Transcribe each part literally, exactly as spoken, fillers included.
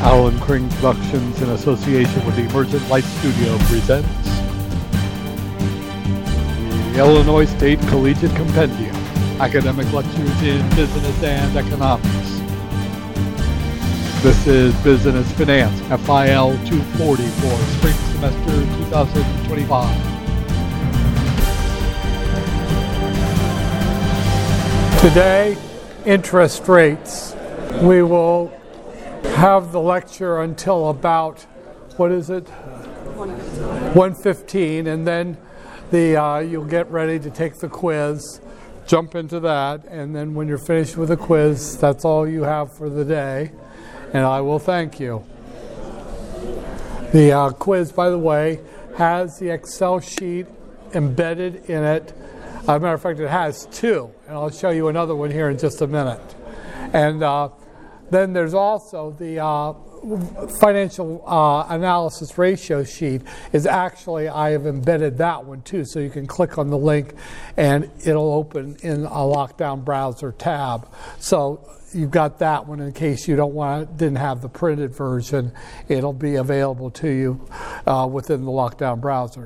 Alan Kring Productions, in association with the Emergent Light Studio, presents the Illinois State Collegiate Compendium, Academic Lectures in Business and Economics. This is Business Finance, F I L two forty for spring semester twenty twenty-five. Today, interest rates. We will have the lecture until about, what is it? one fifteen, and then the uh, you'll get ready to take the quiz, jump into that, and then when you're finished with the quiz, that's all you have for the day, and I will thank you. The uh, quiz, by the way, has the Excel sheet embedded in it. As a matter of fact, it has two, and I'll show you another one here in just a minute. And uh, then there's also the uh, financial uh, analysis ratio sheet. Is actually, I have embedded that one too, so you can click on the link and it'll open in a lockdown browser tab. So you've got that one in case you don't want, didn't have the printed version. It'll be available to you uh, within the lockdown browser.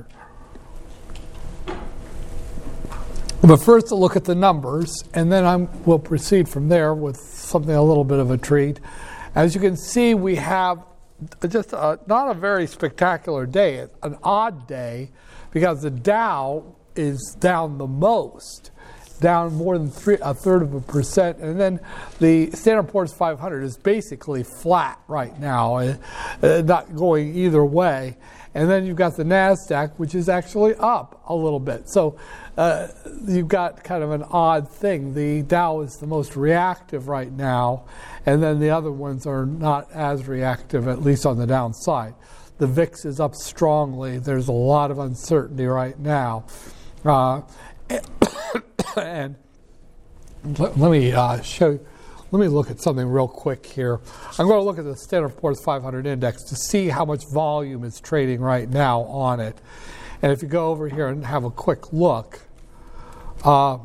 But first, a look at the numbers, and then I'm, we'll proceed from there with something a little bit of a treat. As you can see, we have just a, not a very spectacular day, an odd day, because the Dow is down the most, down more than three, a third of a percent, and then the Standard and Poor's five hundred is basically flat right now, uh, not going either way. And then you've got the NASDAQ, which is actually up a little bit. So uh, you've got kind of an odd thing. The Dow is the most reactive right now, and then the other ones are not as reactive, at least on the downside. The V I X is up strongly. There's a lot of uncertainty right now. Uh, and let, let me uh, show you. Let me look at something real quick here. I'm going to look at the Standard and Poor's five hundred index to see how much volume is trading right now on it. And if you go over here and have a quick look, uh,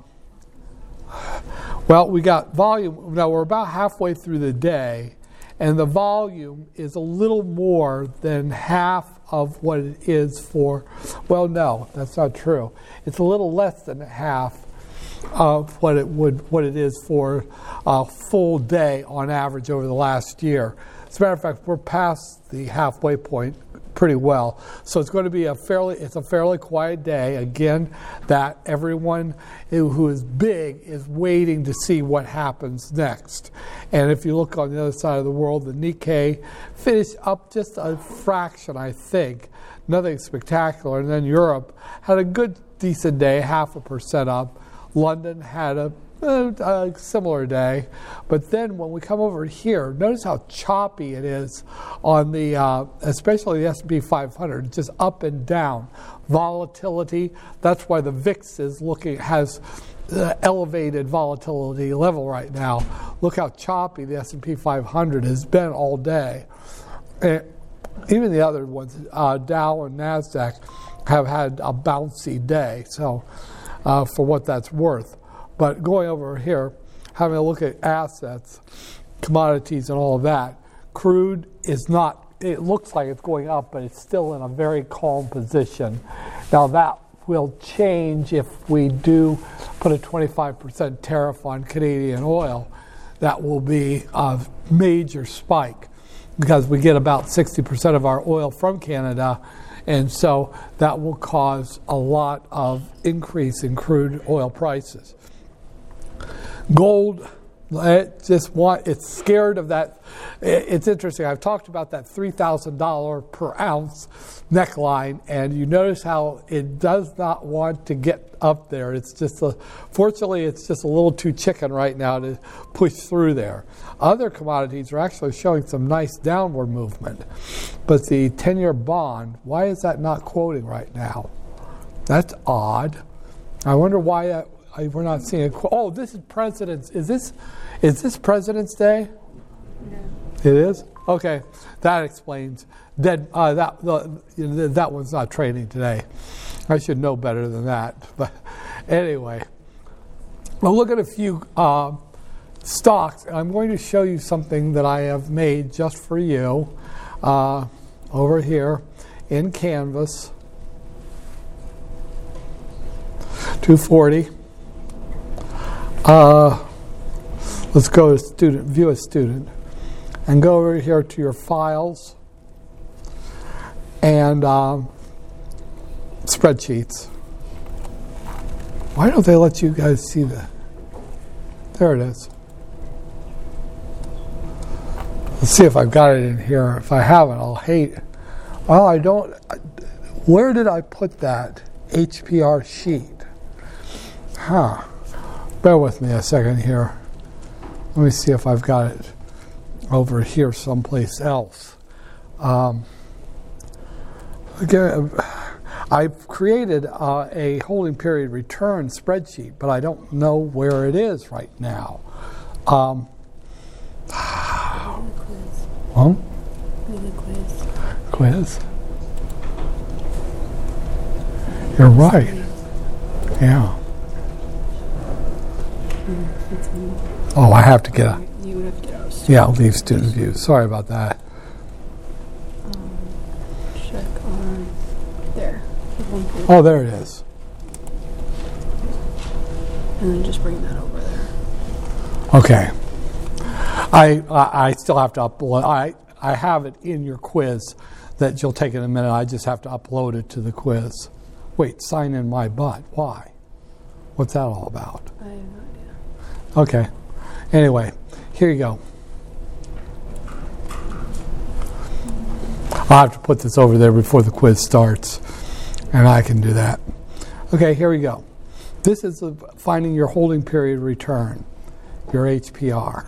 well, we got volume. Now, we're about halfway through the day, and the volume is a little more than half of what it is for, well, no, that's not true. It's a little less than half of what it would, what it is for a full day on average over the last year. As a matter of fact, we're past the halfway point pretty well. So it's going to be a fairly, it's a fairly quiet day. Again, that everyone who is big is waiting to see what happens next. And if you look on the other side of the world, the Nikkei finished up just a fraction, I think. Nothing spectacular. And then Europe had a good, decent day, half a percent up. London had a, a, a similar day, but then when we come over here, notice how choppy it is on the, uh, especially the S and P five hundred, just up and down. Volatility, that's why the V I X is looking, has uh, elevated volatility level right now. Look how choppy the S and P five hundred has been all day. And even the other ones, uh, Dow and NASDAQ, have had a bouncy day. So. Uh, for what that's worth. But going over here, having a look at assets, commodities, and all of that, crude is not, it looks like it's going up, but it's still in a very calm position. Now that will change if we do put a twenty-five percent tariff on Canadian oil. That will be a major spike because we get about sixty percent of our oil from Canada. And so that will cause a lot of increase in crude oil prices. Gold, it just want, it's scared of that. It's interesting. I've talked about that three thousand dollars per ounce neckline, and you notice how it does not want to get up there. It's just, a, fortunately, it's just a little too chicken right now to push through there. Other commodities are actually showing some nice downward movement. But the ten-year bond, why is that not quoting right now? That's odd. I wonder why that, I, we're not seeing it. Oh, this is President's. Is this is this President's Day? No. It is? Okay, that explains. Dead. Uh, that the, that one's not trading today. I should know better than that. But anyway, we'll look at a few uh, stocks. I'm going to show you something that I have made just for you uh, over here in Canvas. two forty. Uh, let's go to student, view a student, and go over here to your files and um, spreadsheets. Why don't they let you guys see that? There it is. Let's see if I've got it in here. If I haven't, I'll hate. Well, I don't. Where did I put that H P R sheet? Huh. Bear with me a second here. Let me see if I've got it over here someplace else. Um, again, I've created uh, a holding period return spreadsheet, but I don't know where it is right now. Um, huh? Quiz. Quiz? You're right. Yeah. Oh, I have to get a. You would have to get out of student. Yeah, leave student view. Sorry about that. Um, check on there. One page. Oh, there it is. And then just bring that over there. Okay. I I, I still have to upload. I I have it in your quiz that you'll take in a minute. I just have to upload it to the quiz. Wait, sign in my butt. Why? What's that all about? I have no idea. Okay. Anyway, here you go. I'll have to put this over there before the quiz starts, and I can do that. Okay, here we go. This is the finding your holding period return, your H P R.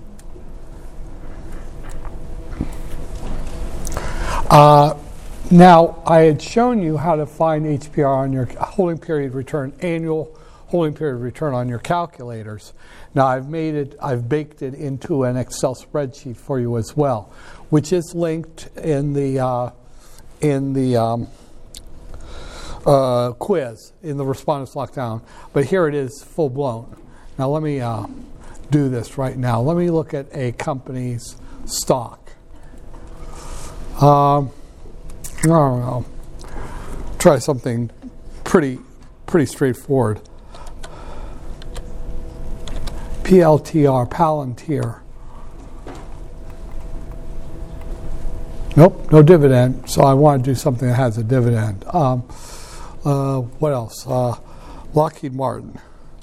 Uh, now, I had shown you how to find H P R on your holding period return, annual holding period return on your calculators. Now I've made it, I've baked it into an Excel spreadsheet for you as well, which is linked in the uh, in the um, uh, quiz in the respondents lockdown. But here it is, full blown. Now let me uh, do this right now. Let me look at a company's stock. Um, I don't know. Try something pretty pretty straightforward. P L T R, Palantir. Nope, no dividend. So I want to do something that has a dividend. Um, uh, what else? Uh, Lockheed Martin.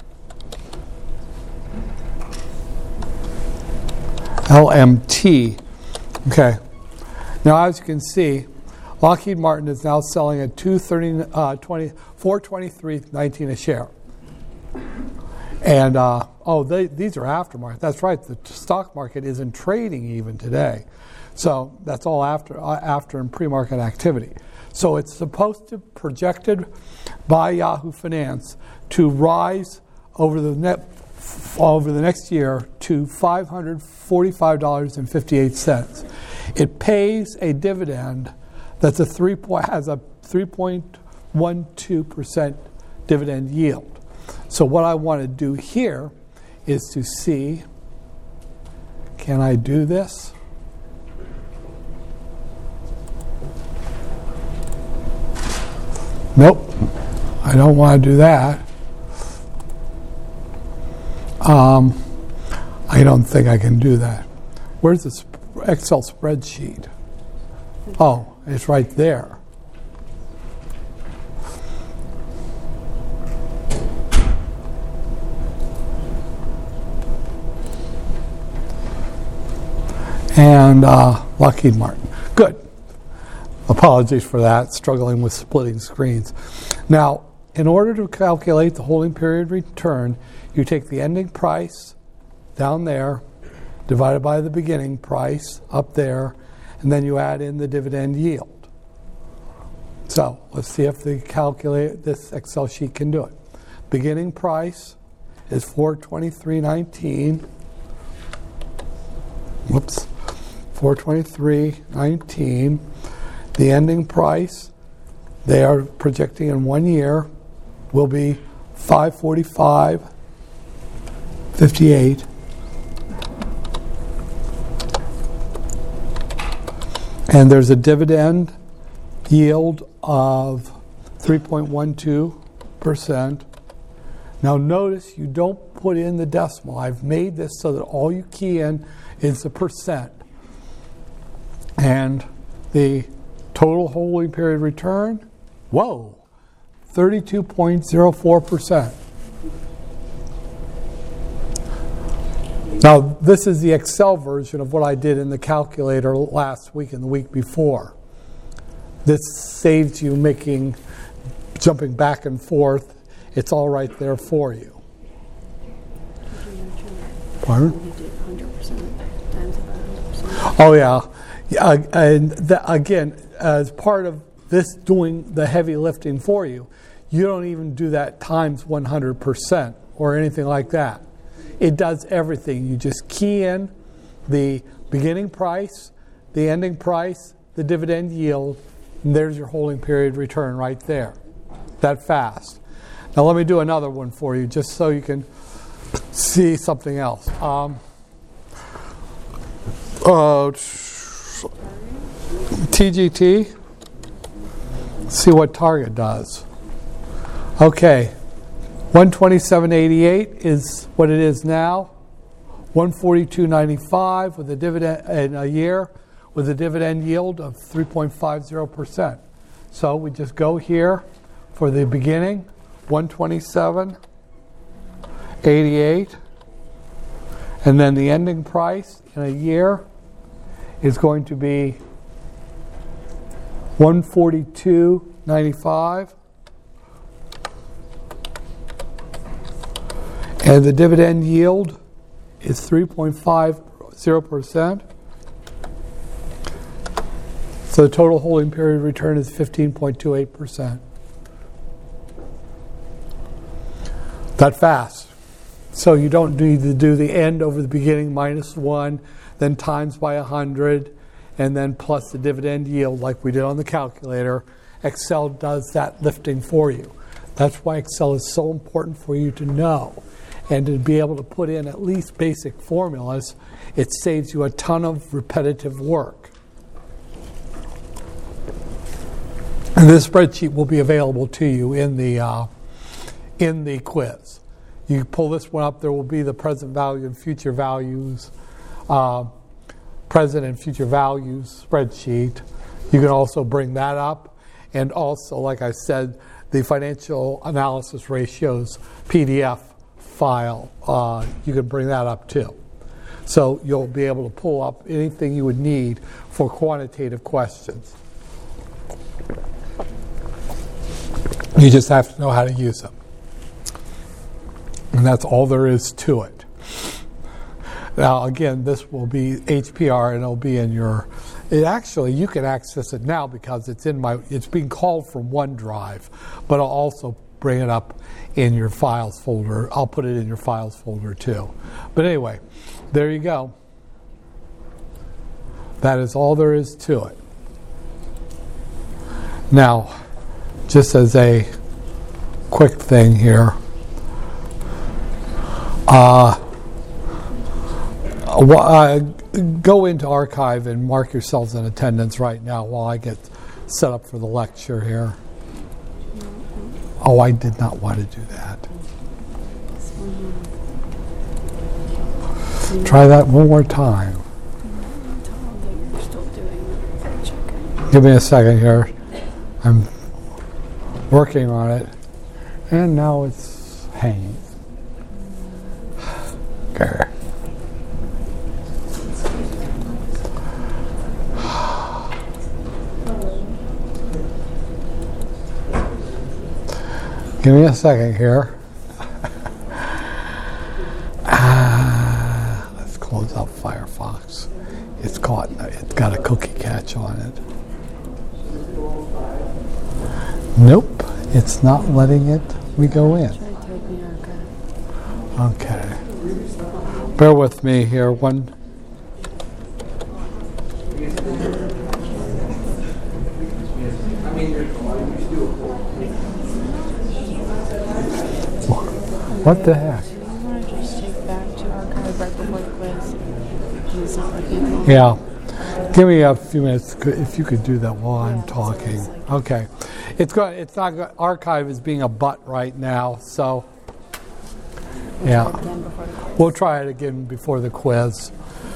L M T. Okay. Now, as you can see, Lockheed Martin is now selling at two thirty, uh, twenty, four twenty-three nineteen a share. And, uh, oh, they, these are aftermarket. That's right. The stock market isn't trading even today. So that's all after uh, after and pre-market activity. So it's supposed to, projected by Yahoo Finance, to rise over the net over the next year to five hundred forty-five dollars and fifty-eight cents. It pays a dividend that's a three point has a three point one two percent dividend yield. So what I want to do here is to see, can I do this? Nope, I don't want to do that. Um, I don't think I can do that. Where's the sp- Excel spreadsheet? Oh, it's right there. And uh, Lockheed Martin. Good. Apologies for that, struggling with splitting screens. Now, in order to calculate the holding period return, you take the ending price down there, divided by the beginning price up there, and then you add in the dividend yield. So let's see if the calculate this Excel sheet can do it. Beginning price is four twenty-three nineteen. Whoops. four twenty-three nineteen. The ending price, they are projecting in one year, will be five forty-five fifty-eight. And there's a dividend yield of three point one two percent. Now notice you don't put in the decimal. I've made this so that all you key in is the percent. And the total holding period return, whoa, thirty-two point zero four percent. Now, this is the Excel version of what I did in the calculator last week and the week before. This saves you making, jumping back and forth. It's all right there for you. Pardon? one hundred percent times about one hundred percent. Oh, yeah. Yeah, and the, again, as part of this doing the heavy lifting for you, you don't even do that times one hundred percent or anything like that. It does everything. You just key in the beginning price, the ending price, the dividend yield, and there's your holding period return right there. That fast. Now let me do another one for you just so you can see something else. Um, uh, T G T. See what Target does. Okay. one twenty-seven eighty-eight is what it is now. one forty-two ninety-five with a dividend in a year with a dividend yield of three point five zero percent. So we just go here for the beginning, one twenty-seven eighty-eight, and then the ending price in a year is going to be one forty-two ninety-five. And the dividend yield is three point five zero percent. So the total holding period return is fifteen point two eight percent. That fast. So you don't need to do the end over the beginning minus one, then times by one hundred, and then plus the dividend yield like we did on the calculator. Excel does that lifting for you. That's why Excel is so important for you to know. And to be able to put in at least basic formulas, it saves you a ton of repetitive work. And this spreadsheet will be available to you in the uh, in the quiz. You pull this one up, there will be the present value and future values, uh, present and future values spreadsheet. You can also bring that up. And also, like I said, the financial analysis ratios P D F file, uh, you can bring that up too. So you'll be able to pull up anything you would need for quantitative questions. You just have to know how to use them. And that's all there is to it. Now again, this will be H P R and it'll be in your, it actually, you can access it now because it's in my, it's being called from OneDrive, but I'll also bring it up in your files folder. I'll put it in your files folder too. But anyway, there you go. That is all there is to it. Now, just as a quick thing here, uh, uh, go into archive and mark yourselves in attendance right now while I get set up for the lecture here. Oh, I did not want to do that. Try that one more time. Give me a second here. I'm working on it. And now it's hanging. Okay. Give me a second here. ah, let's close up Firefox. It's caught. It's got a cookie catch on it. Nope, it's not letting it. We go in. Okay. Bear with me here. One. What the heck? I want to just take back to archive right before the quiz. It's not working. Yeah. Give me a few minutes if you could do that while I'm talking. Okay. It's going. It's not going. Archive is being a butt right now, so yeah. We'll try it again before the quiz.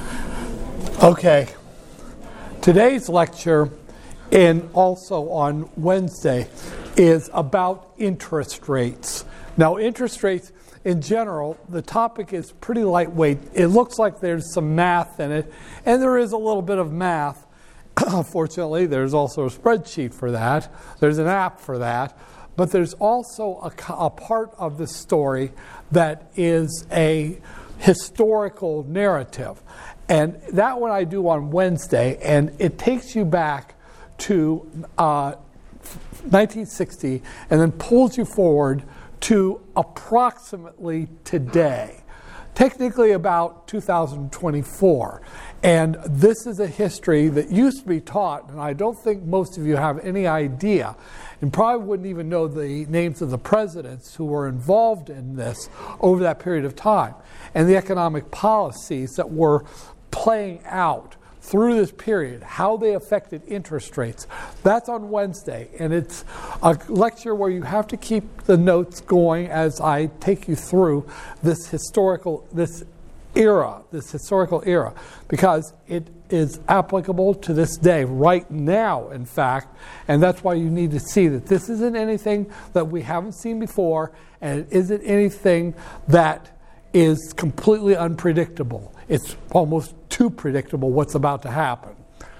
Okay. Today's lecture, and also on Wednesday, is about interest rates. Now, interest rates in general, the topic is pretty lightweight. It looks like there's some math in it, and there is a little bit of math. Fortunately, there's also a spreadsheet for that. There's an app for that. But there's also a, a part of the story that is a historical narrative. And that one I do on Wednesday, and it takes you back to uh, nineteen sixty and then pulls you forward to approximately today, technically about two thousand twenty-four. And this is a history that used to be taught, and I don't think most of you have any idea, and probably wouldn't even know the names of the presidents who were involved in this over that period of time, and the economic policies that were playing out through this period, how they affected interest rates. That's on Wednesday, and it's a lecture where you have to keep the notes going as I take you through this historical, this era, this historical era, because it is applicable to this day, right now, in fact, and that's why you need to see that this isn't anything that we haven't seen before, and it isn't anything that is completely unpredictable. It's almost too predictable what's about to happen.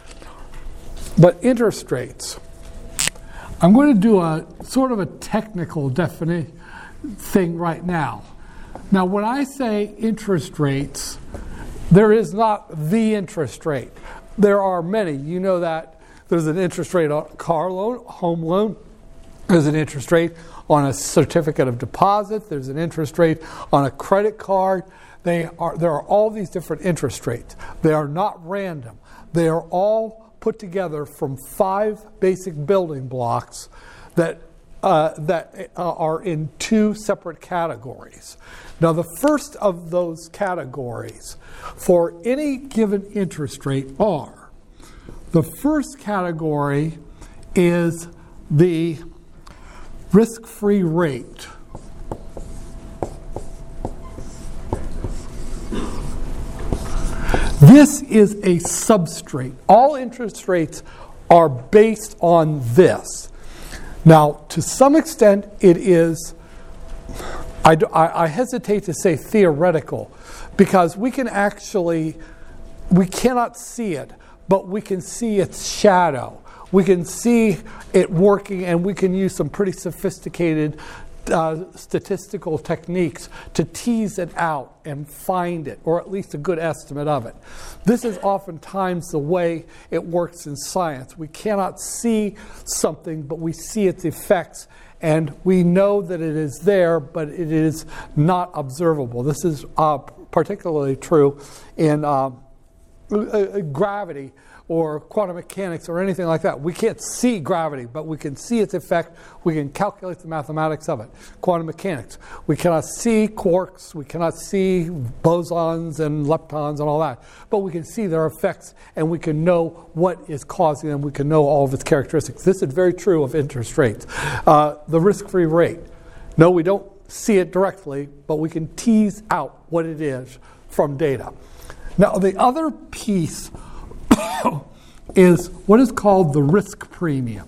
But interest rates. I'm going to do a sort of a technical definition thing right now. Now, when I say interest rates, there is not the interest rate. There are many. You know that there's an interest rate on a car loan, home loan. There's an interest rate on a certificate of deposit. There's an interest rate on a credit card. They are, there are all these different interest rates. They are not random. They are all put together from five basic building blocks that uh, that uh, are in two separate categories. Now, the first of those categories for any given interest rate are, the first category is the risk-free rate. This is a substrate. All interest rates are based on this. Now, to some extent, it is, I, I, I hesitate to say theoretical, because we can actually, we cannot see it, but we can see its shadow. We can see it working, and we can use some pretty sophisticated Uh, statistical techniques to tease it out and find it, or at least a good estimate of it. This is oftentimes the way it works in science. We cannot see something, but we see its effects, and we know that it is there, but it is not observable. This is uh, particularly true in uh, uh, gravity or quantum mechanics or anything like that. We can't see gravity, but we can see its effect. We can calculate the mathematics of it. Quantum mechanics. We cannot see quarks. We cannot see bosons and leptons and all that. But we can see their effects, and we can know what is causing them. We can know all of its characteristics. This is very true of interest rates. Uh, the risk-free rate. No, we don't see it directly, but we can tease out what it is from data. Now, the other piece is what is called the risk premium.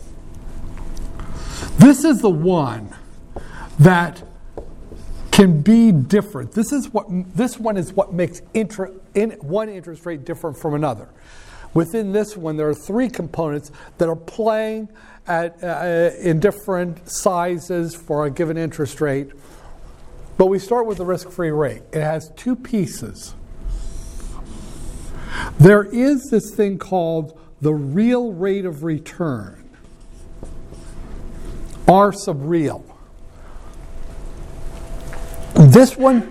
This is the one that can be different. This is what this one is what makes inter, in one interest rate different from another. Within this one, there are three components that are playing at uh, in different sizes for a given interest rate. But we start with the risk-free rate. It has two pieces. There is this thing called the real rate of return, R sub real. This one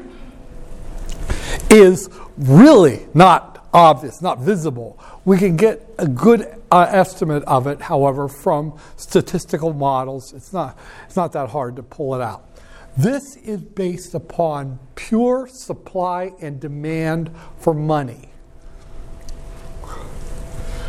is really not obvious, not visible. We can get a good uh, estimate of it, however, from statistical models. It's not, it's not that hard to pull it out. This is based upon pure supply and demand for money.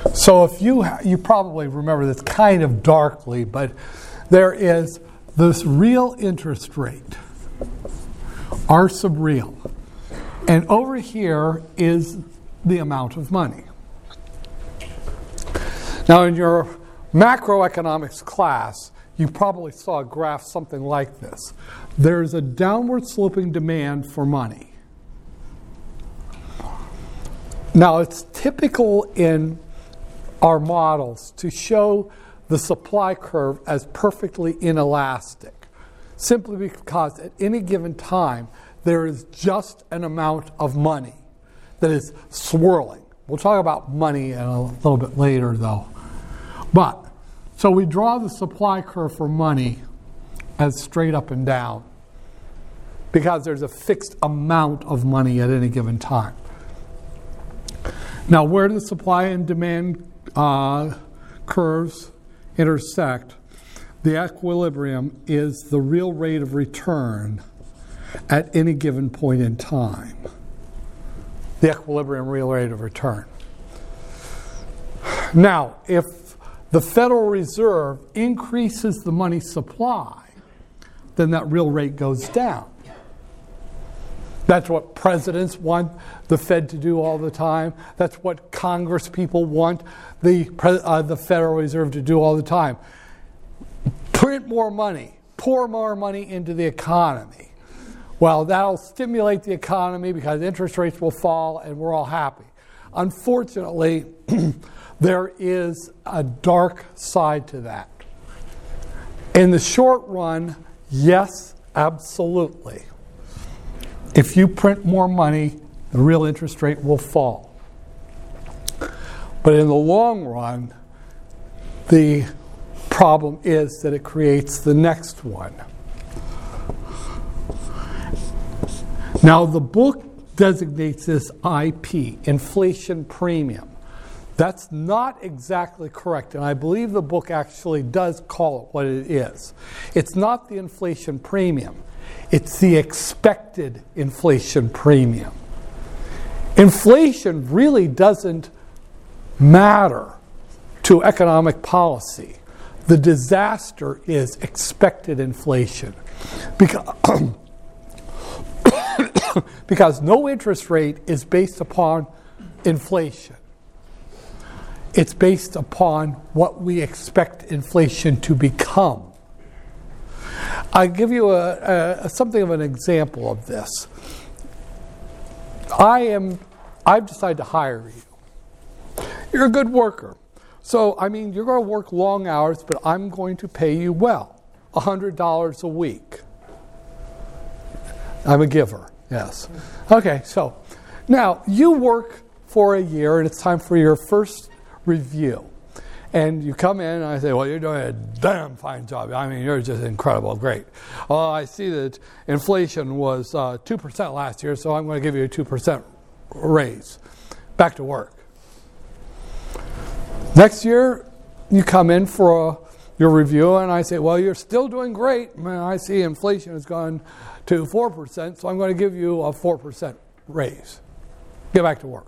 So if you, you probably remember this kind of darkly, but there is this real interest rate, R sub real. And over here is the amount of money. Now in your macroeconomics class, you probably saw a graph something like this. There's a downward sloping demand for money. Now it's typical in our models to show the supply curve as perfectly inelastic, simply because at any given time there is just an amount of money that is swirling. We'll talk about money in a little bit later though. But, so we draw the supply curve for money as straight up and down because there's a fixed amount of money at any given time. Now, where do the supply and demand uh, curves intersect? The equilibrium is the real rate of return at any given point in time. The equilibrium real rate of return. Now, if the Federal Reserve increases the money supply, then that real rate goes down. That's what presidents want the Fed to do all the time. That's what Congress people want the, uh, the Federal Reserve to do all the time. Print more money, pour more money into the economy. Well, that'll stimulate the economy because interest rates will fall and we're all happy. Unfortunately, there is a dark side to that. In the short run, yes, absolutely. If you print more money, the real interest rate will fall. But in the long run, the problem is that it creates the next one. Now, the book designates this I P, inflation premium. That's not exactly correct, and I believe the book actually does call it what it is. It's not the inflation premium. It's the expected inflation premium. Inflation really doesn't matter to economic policy. The disaster is expected inflation. Because, because no interest rate is based upon inflation. It's based upon what we expect inflation to become. I'll give you a, a, something of an example of this. I am, I've decided to hire you. You're a good worker. So, I mean, you're going to work long hours, but I'm going to pay you well, one hundred dollars a week. I'm a giver, yes. Okay, so now you work for a year and it's time for your first review. And you come in and I say, well, you're doing a damn fine job. I mean, you're just incredible, great. Well, I see that inflation was uh, two percent last year, so I'm going to give you a two percent raise. Back to work. Next year, you come in for a, your review and I say, well, you're still doing great. Man, I see inflation has gone to four percent, so I'm going to give you a four percent raise. Get back to work.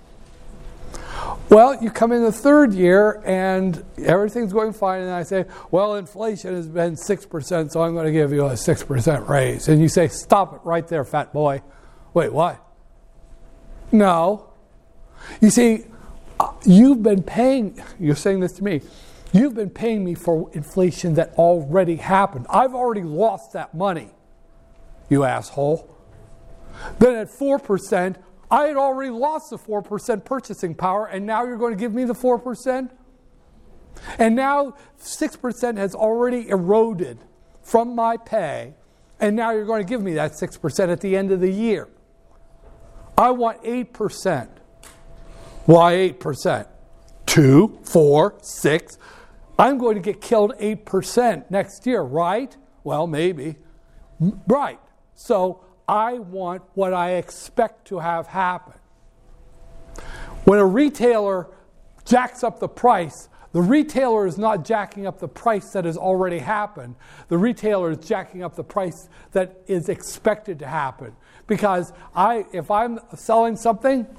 Well, you come in the third year and everything's going fine, and I say, well, inflation has been six percent, so I'm going to give you a six percent raise. And you say, stop it right there, fat boy. Wait, what? No. You see, you've been paying, you're saying this to me, you've been paying me for inflation that already happened. I've already lost that money, you asshole. Then at four percent, I had already lost the four percent purchasing power, and now you're going to give me the four percent? And now six percent has already eroded from my pay, and now you're going to give me that six percent at the end of the year. I want eight percent. Why eight percent? Two, four, six. I'm going to get killed eight percent next year, right? Well, maybe. Right. So I want what I expect to have happen. When a retailer jacks up the price, the retailer is not jacking up the price that has already happened. The retailer is jacking up the price that is expected to happen. Because I, if I'm selling something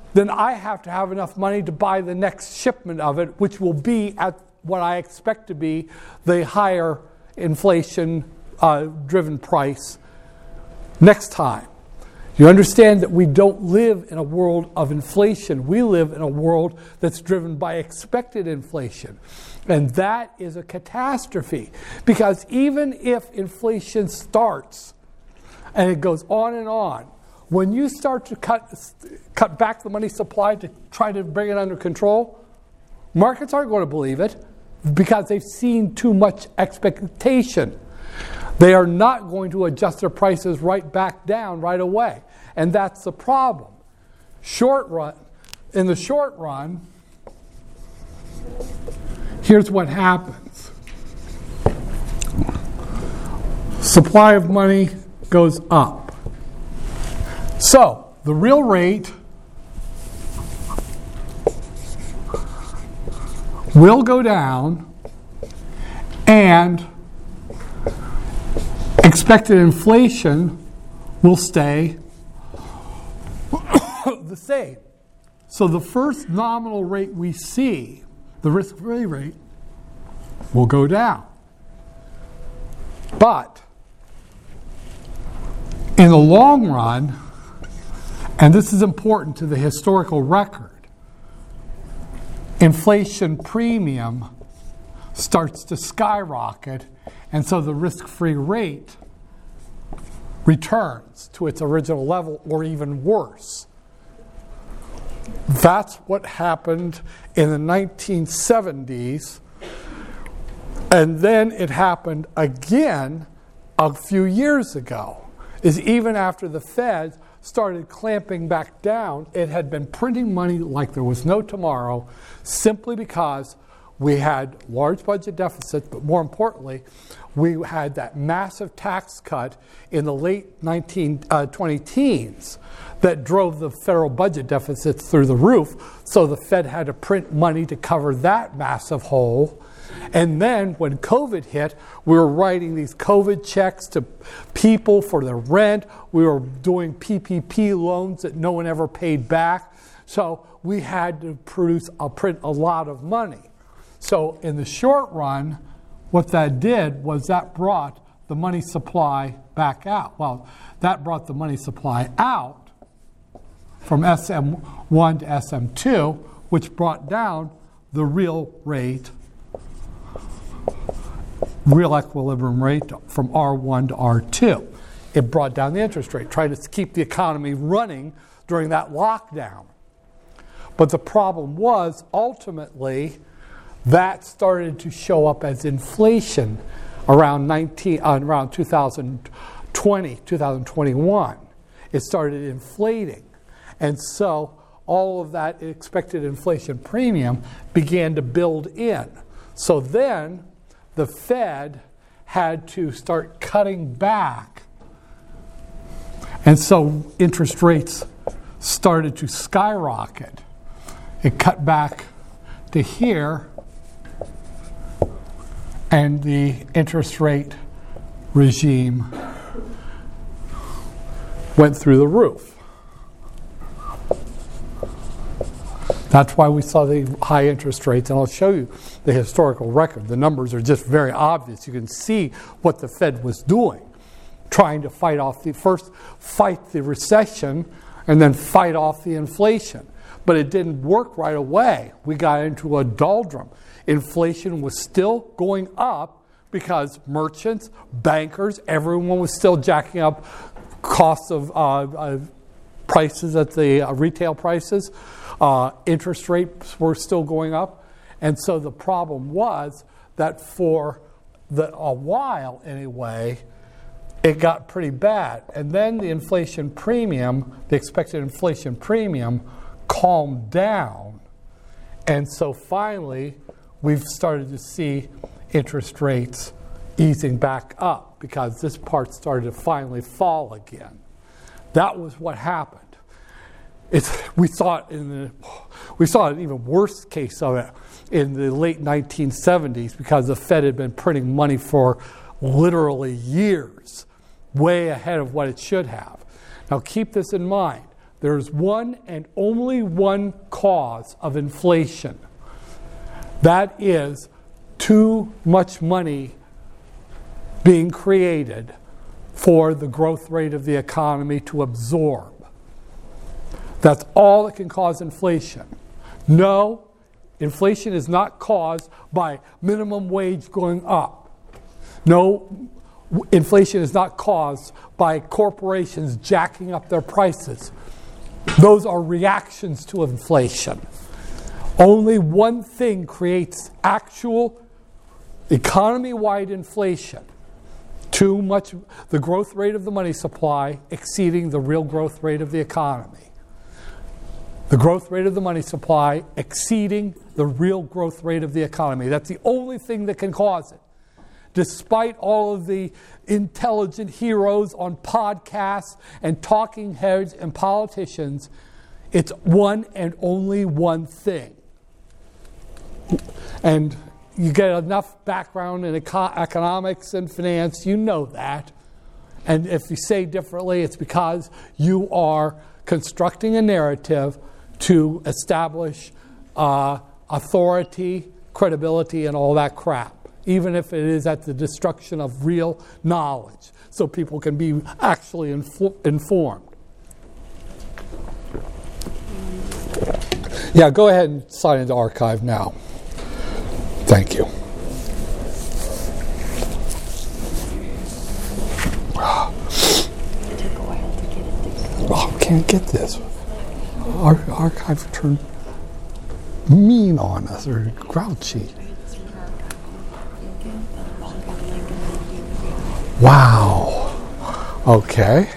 then I have to have enough money to buy the next shipment of it, which will be at what I expect to be the higher inflation uh, driven price next time. You understand that we don't live in a world of inflation. We live in a world that's driven by expected inflation. And that is a catastrophe. Because even if inflation starts and it goes on and on, when you start to cut, cut back the money supply to try to bring it under control, markets aren't going to believe it because they've seen too much expectation. They are not going to adjust their prices right back down right away. And that's the problem. Short run, in the short run, here's what happens. Supply of money goes up. So, the real rate will go down, and expected inflation will stay the same. So the first nominal rate we see, the risk-free rate, will go down. But in the long run, and this is important to the historical record, inflation premium starts to skyrocket, and so the risk-free rate returns to its original level or even worse. That's what happened in the nineteen seventies, and then it happened again a few years ago. Is even after the Fed started clamping back down, it had been printing money like there was no tomorrow, simply because we had large budget deficits, but more importantly, we had that massive tax cut in the late nineteen, uh, twenty teens that drove the federal budget deficits through the roof. So the Fed had to print money to cover that massive hole. And then when COVID hit, we were writing these COVID checks to people for their rent. We were doing P P P loans that no one ever paid back. So we had to produce, uh, print a lot of money. So in the short run, what that did was that brought the money supply back out. Well, that brought the money supply out from S M one to S M two, which brought down the real rate, real equilibrium rate from R one to R two. It brought down the interest rate, tried to keep the economy running during that lockdown. But the problem was, ultimately, that started to show up as inflation around nineteen, uh, around two thousand twenty, two thousand twenty-one. It started inflating. And so all of that expected inflation premium began to build in. So then the Fed had to start cutting back. And so interest rates started to skyrocket. It cut back to here, and the interest rate regime went through the roof. That's why we saw the high interest rates, and I'll show you the historical record. The numbers are just very obvious. You can see what the Fed was doing, trying to fight off the first fight the recession and then fight off the inflation. But it didn't work right away. We got into a doldrum. Inflation was still going up because merchants, bankers, everyone was still jacking up costs of uh, uh, prices at the uh, retail prices. Uh, interest rates were still going up. And so the problem was that for the, a while anyway, it got pretty bad. And then the inflation premium, the expected inflation premium, calmed down. And so finally, we've started to see interest rates easing back up because this part started to finally fall again. That was what happened. It's, we saw it in the, we saw an even worse case of it in the late nineteen seventies because the Fed had been printing money for literally years, way ahead of what it should have. Now keep this in mind. there's one and only one cause of inflation. That is too much money being created for the growth rate of the economy to absorb. That's all that can cause inflation. No, inflation is not caused by minimum wage going up. No, inflation is not caused by corporations jacking up their prices. Those are reactions to inflation. Only one thing creates actual economy-wide inflation. Too much, the growth rate of the money supply exceeding the real growth rate of the economy. The growth rate of the money supply exceeding the real growth rate of the economy. That's the only thing that can cause it. Despite all of the intelligent heroes on podcasts and talking heads and politicians, it's one and only one thing. And you get enough background in eco- economics and finance, you know that. And if you say differently, it's because you are constructing a narrative to establish uh, authority, credibility, and all that crap, even if it is at the destruction of real knowledge, so people can be actually info- informed. Yeah, go ahead and sign into archive now. Thank you. It took a while to get it to go. Oh, I can't get this. Our archive turned mean on us, or grouchy. Wow. Okay.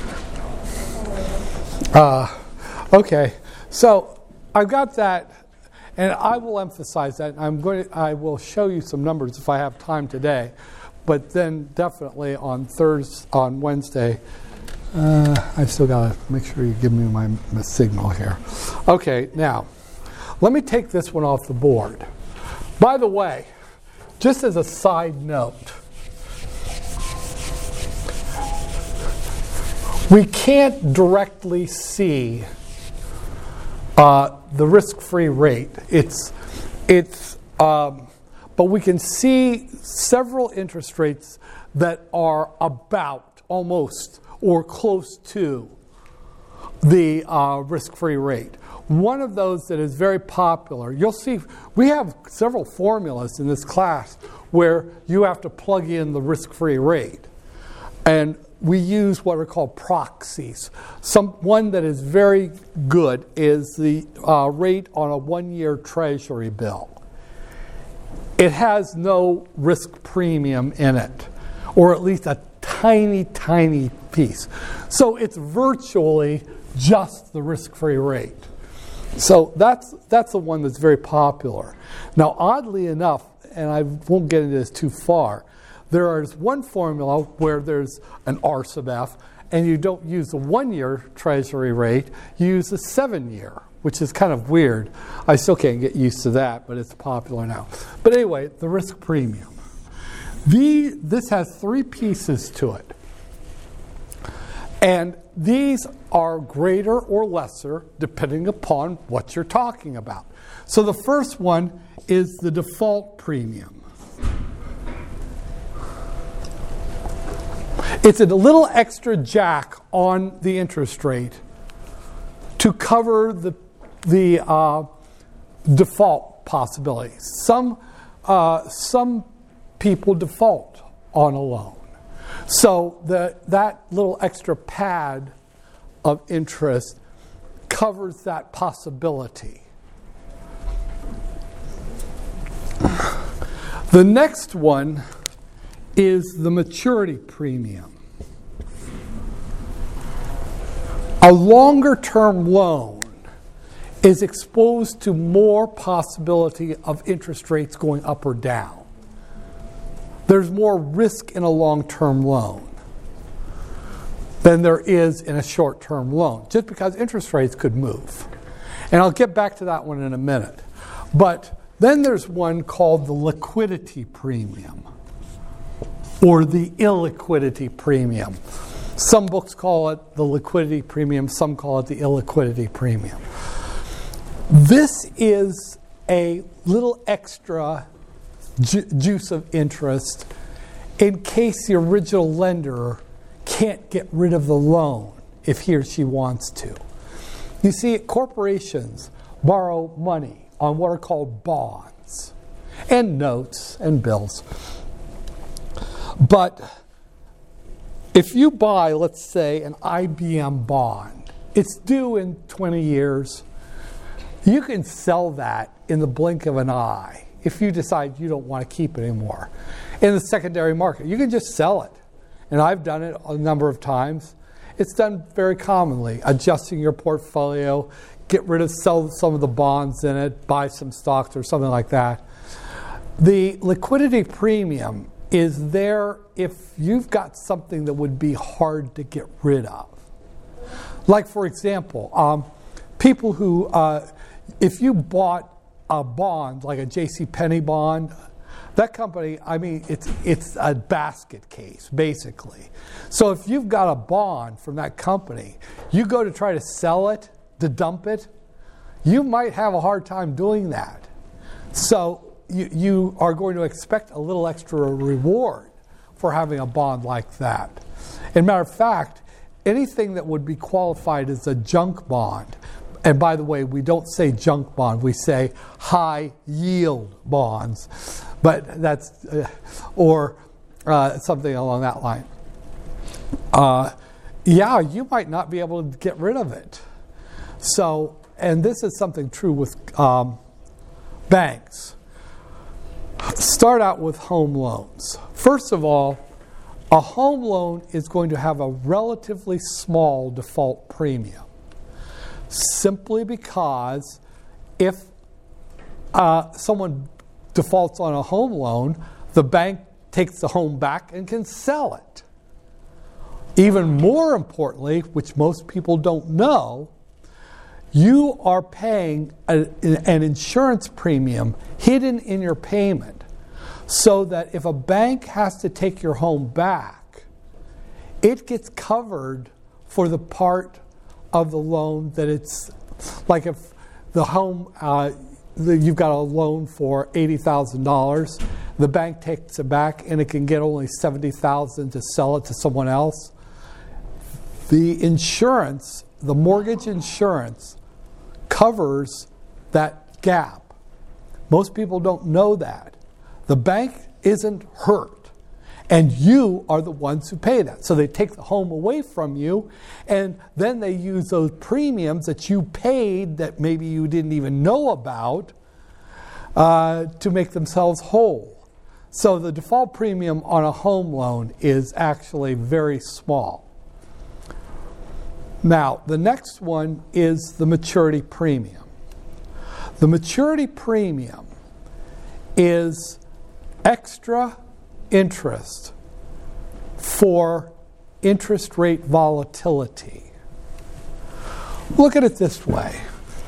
Uh, okay. So I've got that, and I will emphasize that. I'm going to, I will show you some numbers if I have time today, but then definitely on Thursday, on Wednesday. Uh, I still got to make sure you give me my, my signal here. Okay, now, let me take this one off the board. By the way, just as a side note, we can't directly see uh, the risk-free rate. It's, it's, um, but we can see several interest rates that are about, almost, or close to the uh, risk-free rate. One of those that is very popular, you'll see, we have several formulas in this class where you have to plug in the risk-free rate. And we use what are called proxies. Some, one that is very good is the uh, rate on a one-year Treasury bill. It has no risk premium in it, or at least a tiny, tiny piece. So it's virtually just the risk-free rate. So that's that's the one that's very popular. Now, oddly enough, and I won't get into this too far, there is one formula where there's an R sub F, and you don't use the one-year Treasury rate, you use the seven-year, which is kind of weird. I still can't get used to that, but it's popular now. But anyway, the risk premium. The, this has three pieces to it. And these are greater or lesser depending upon what you're talking about. So the first one is the default premium. It's a little extra jack on the interest rate to cover the, the uh, default possibilities. Some, uh, some people default on a loan. So the, that little extra pad of interest covers that possibility. The next one is the maturity premium. A longer-term loan is exposed to more possibility of interest rates going up or down. There's more risk in a long-term loan than there is in a short-term loan, just because interest rates could move. And I'll get back to that one in a minute. But then there's one called the liquidity premium, or the illiquidity premium. Some books call it the liquidity premium, some call it the illiquidity premium. This is a little extra ju- juice of interest in case the original lender can't get rid of the loan if he or she wants to. You see, corporations borrow money on what are called bonds and notes and bills. But if you buy, let's say, an I B M bond, it's due in twenty years. You can sell that in the blink of an eye if you decide you don't want to keep it anymore. In the secondary market, you can just sell it. And I've done it a number of times. It's done very commonly, adjusting your portfolio, get rid of, sell some of the bonds in it, buy some stocks or something like that. The liquidity premium is there if you've got something that would be hard to get rid of. Like, for example, um, people who, uh, if you bought a bond, like a JCPenney bond, that company, I mean, it's it's a basket case, basically. So if you've got a bond from that company, you go to try to sell it, to dump it, you might have a hard time doing that. So you, you are going to expect a little extra reward for having a bond like that. As a matter of fact, anything that would be qualified as a junk bond, and by the way, we don't say junk bond, we say high yield bonds, but that's, uh, or uh, something along that line. Uh, yeah, you might not be able to get rid of it. So, and this is something true with um, banks. Start out with home loans. First of all, a home loan is going to have a relatively small default premium, simply because if uh, someone defaults on a home loan, the bank takes the home back and can sell it. Even more importantly, which most people don't know, you are paying a, an insurance premium hidden in your payment, so that if a bank has to take your home back, it gets covered for the part of the loan that it's, like if the home, uh, the, you've got a loan for eighty thousand dollars, the bank takes it back and it can get only seventy thousand dollars to sell it to someone else. The insurance, the mortgage insurance, covers that gap. Most people don't know that. The bank isn't hurt, and you are the ones who pay that. So they take the home away from you, and then they use those premiums that you paid that maybe you didn't even know about uh, to make themselves whole. So the default premium on a home loan is actually very small. Now, the next one is the maturity premium. The maturity premium is extra interest for interest rate volatility. Look at it this way.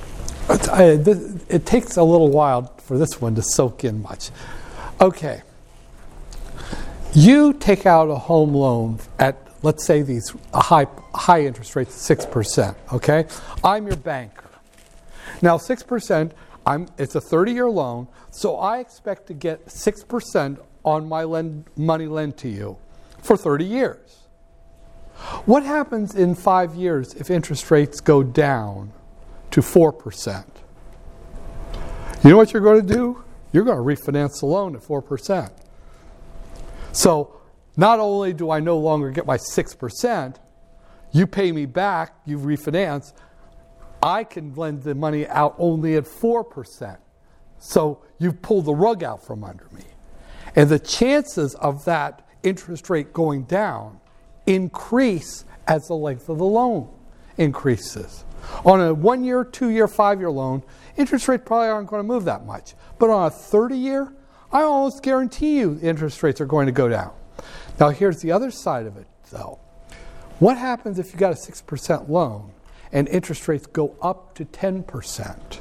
It takes a little while for this one to soak in much. Okay. You take out a home loan at, let's say, these high high interest rates, six percent, okay? I'm your banker. Now, six percent, I'm, it's a thirty-year loan, so I expect to get six percent on my lend, money lent to you for thirty years. What happens in five years if interest rates go down to four percent? You know what you're going to do? You're going to refinance the loan at four percent. So not only do I no longer get my six percent, you pay me back, you refinance, I can lend the money out only at four percent. So you've pulled the rug out from under me. And the chances of that interest rate going down increase as the length of the loan increases. On a one-year, two-year, five-year loan, interest rates probably aren't going to move that much. But on a thirty-year, I almost guarantee you interest rates are going to go down. Now here's the other side of it, though. What happens if you got a six percent loan and interest rates go up to ten percent?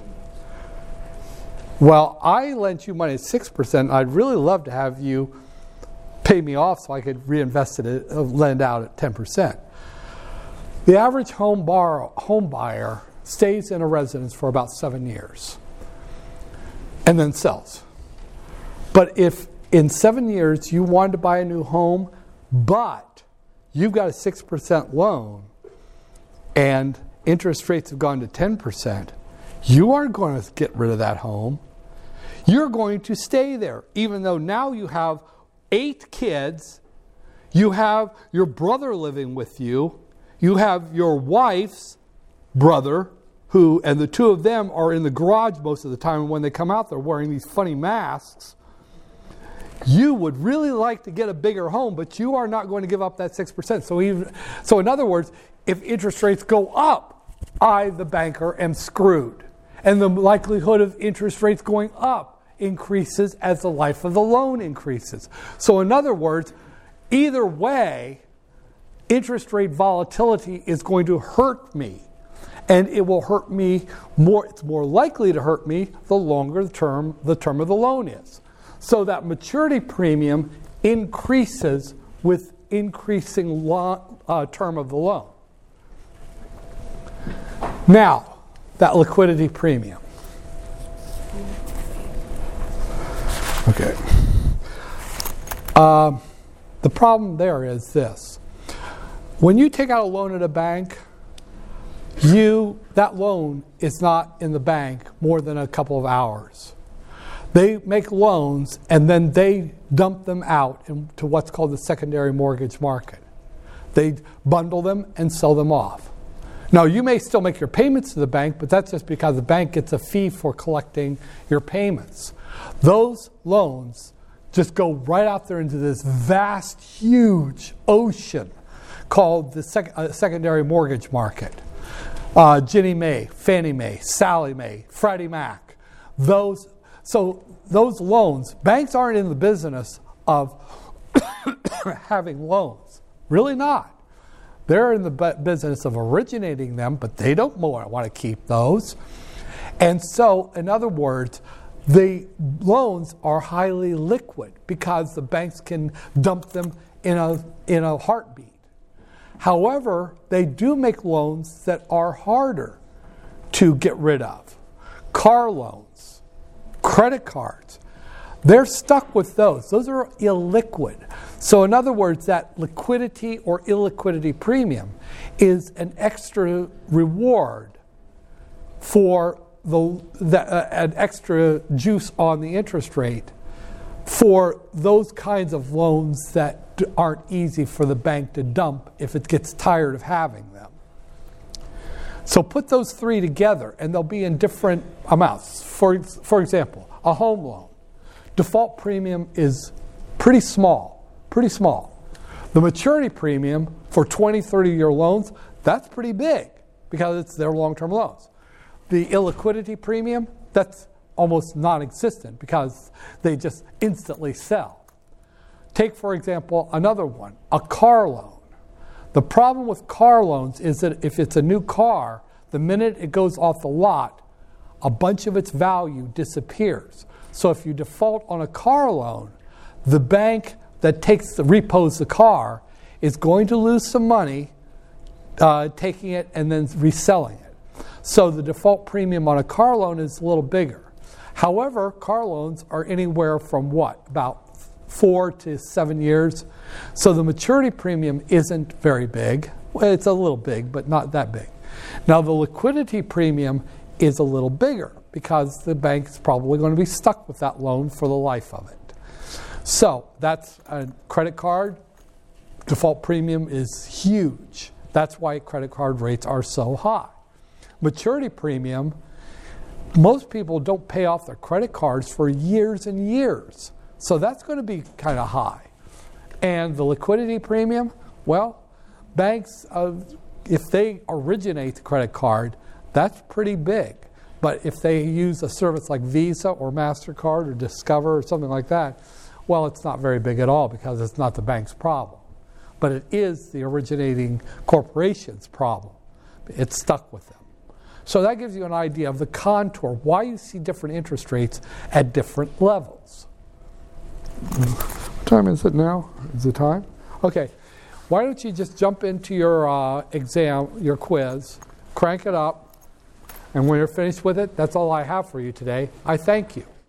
Well, I lent you money at six percent. I'd really love to have you pay me off so I could reinvest it, at, lend out at ten percent. The average home, borrow, home buyer stays in a residence for about seven years and then sells. But if in seven years you wanted to buy a new home, but you've got a six percent loan and interest rates have gone to ten percent, you aren't going to get rid of that home. You're going to stay there, even though now you have eight kids, you have your brother living with you, you have your wife's brother, who, and the two of them are in the garage most of the time, and when they come out, they're wearing these funny masks. You would really like to get a bigger home, but you are not going to give up that six percent. So even, so in other words, if interest rates go up, I, the banker, am screwed. And the likelihood of interest rates going up increases as the life of the loan increases. So in other words, either way, interest rate volatility is going to hurt me. And it will hurt me more, it's more likely to hurt me the longer the term, the term of the loan is. So that maturity premium increases with increasing lo- uh, term of the loan. Now, that liquidity premium. Okay. Um, the problem there is this. When you take out a loan at a bank, you that loan is not in the bank more than a couple of hours. They make loans and then they dump them out into what's called the secondary mortgage market. They bundle them and sell them off. Now, you may still make your payments to the bank, but that's just because the bank gets a fee for collecting your payments. Those loans just go right out there into this vast, huge ocean called the sec- uh, secondary mortgage market. Uh, Ginnie Mae, Fannie Mae, Sallie Mae, Freddie Mac. Those, so those loans, banks aren't in the business of having loans. Really not. They're in the business of originating them, but they don't want to keep those. And so, in other words, the loans are highly liquid because the banks can dump them in a, in a heartbeat. However, they do make loans that are harder to get rid of. Car loans, credit cards, they're stuck with those. Those are illiquid. So in other words, that liquidity or illiquidity premium is an extra reward for the, the uh, an extra juice on the interest rate for those kinds of loans that aren't easy for the bank to dump if it gets tired of having them. So put those three together and they'll be in different amounts. For, for example, a home loan. Default premium is pretty small, pretty small. The maturity premium for twenty, thirty-year loans, that's pretty big because it's their long-term loans. The illiquidity premium, that's almost non-existent because they just instantly sell. Take, for example, another one, a car loan. The problem with car loans is that if it's a new car, the minute it goes off the lot, a bunch of its value disappears. So if you default on a car loan, the bank that takes the repos the car is going to lose some money uh, taking it and then reselling it. So the default premium on a car loan is a little bigger. However, car loans are anywhere from what? About four to seven years. So the maturity premium isn't very big. Well, it's a little big, but not that big. Now the liquidity premium is a little bigger because the bank's probably going to be stuck with that loan for the life of it. So that's a credit card. Default premium is huge. That's why credit card rates are so high. Maturity premium, most people don't pay off their credit cards for years and years. So that's going to be kind of high. And the liquidity premium, well, banks, uh, if they originate the credit card, that's pretty big. But if they use a service like Visa or MasterCard or Discover or something like that, well, it's not very big at all because it's not the bank's problem. But it is the originating corporation's problem. It's stuck with them. So that gives you an idea of the contour, why you see different interest rates at different levels. What time is it now? Is the time? Okay. Why don't you just jump into your uh, exam, your quiz, crank it up, and when you're finished with it, that's all I have for you today. I thank you.